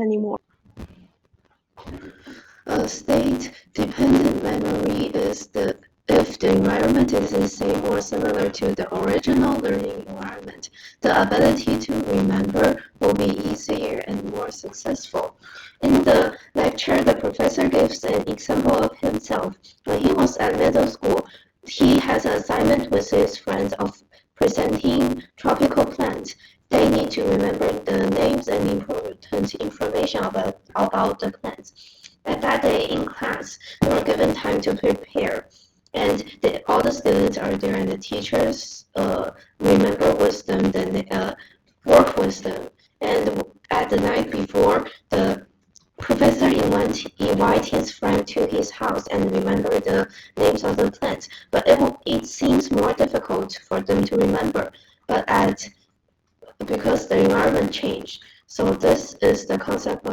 anymore. A state-dependent memory is if the environment is the same or similar to the original learning environment, the ability to remember will be easier and more successful. In the lecture, the professor gives an example of himself. When he was at middle school, he has an assignment with his friends of presenting tropical plants. They need to remember the names and important information about the plants. At that day in class, they were given time to prepare, and all the students are there, and the teachers remember with them, then work with them. And at the night before, the professor invite his friend to his house and remember the names of the plants. But it seems more difficult for them to remember. But because the environment changed, so this is the concept